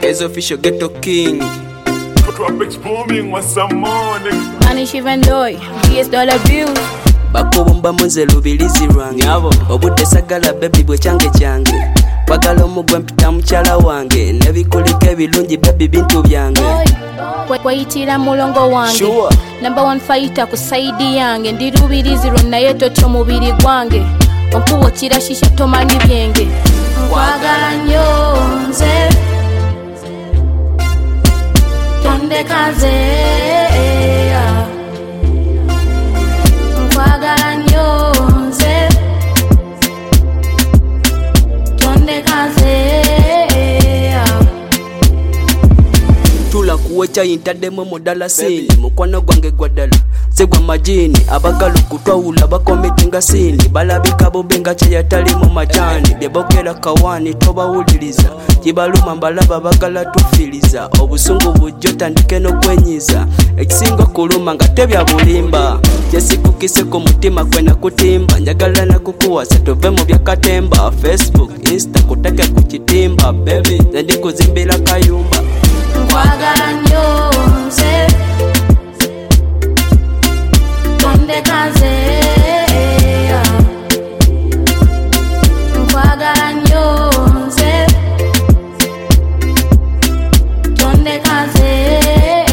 Kez official ghetto king. Tropics booming with some money. Manish even doy, DS dollar bills. Bakubumba munze lubirizi lwange obudde sagala baby bwe kyange kwagala omugwe mpita mukyala wange nebikuliko ebirungi baby bintu byange wayitira mulongo wange number 1 fighter ku side yange ndi lubirizi naye totyo mubiri gwange onkuwo kirashisha tomanyi byenge kwagala nnyo nze tondekaze kwagala nnyo nze tondekaze tula kuwecha yintaddemu mudala sini mukwano gwange gwaddala segwa majini abagala okutwawula bakomitinga sini balabika bubenga kyeyatali mu majani byebogera kawani tobawuliriza kibaluma mbalaba bagala tufiriza obusungu bujjo tandike n'okwenyiza ekisinga kuluma nga tebya bulimba kyesikukise ku mutima kwena kutimba njagala nakukuwasa tove mu byakatemba Facebook Insta kutake ku kitimba baby zendi kuzimbira kayumba kwagala nnyo nze tondekaze kwagala nnyo nze tondekaze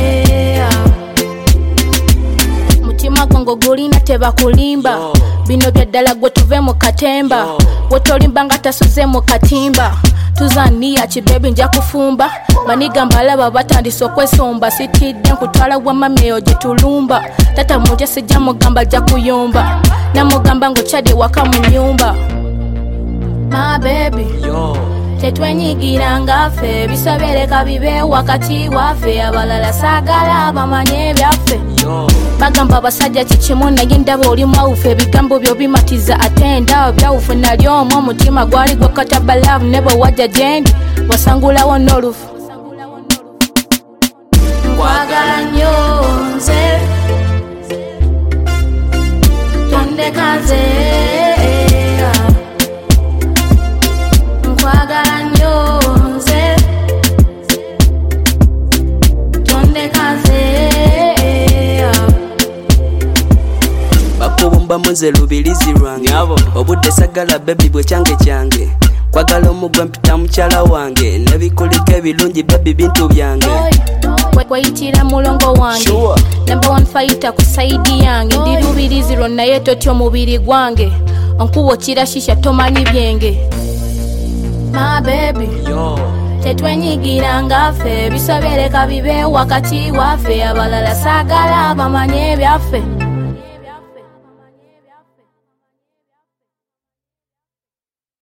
mutima gwange gulina tebakulimba bino byaddala gwe tuve mu katemba wotolimba nga tasuze mu katimba tuzania kibebi nja kufumba maniga mbalaba batandise okwesomba sitidde nkutwala wa mameyo gye tulumba tata muje sijja mugamba jja kuyumba namugamba ngokyadde waka mu nyumba my baby tetwenyigira nga ffe bisobereka bibe wakati waffe abalala saagala bamanye ebyaffe bagamba abasajja kikimu naye ndaba oli mwawufe ebigambo byo bimatiza ate endaba byawufe nali omwo omutima gwali gwakataba love ne bwe wajja gyendi wasangulawo n'olufu kwagala nnyo nze tondekaze kwagala nnyo nze tondekaze bakubumba munze lubirizi lwange obudde sagala baby bwe kyange kwagala omugwe mpita mukyala wange nebikuliko ebirungi baby bintu byange wayitira mulongo wange number 1 fighter ku side yange ndi lubirizi naye totyo mubiri gwange onkuwo kirashisha tomanyi byenge my baby tetwenyigira nga ffe bisobereka bibe wakati waffe abalala saagala bamanye ebyaffe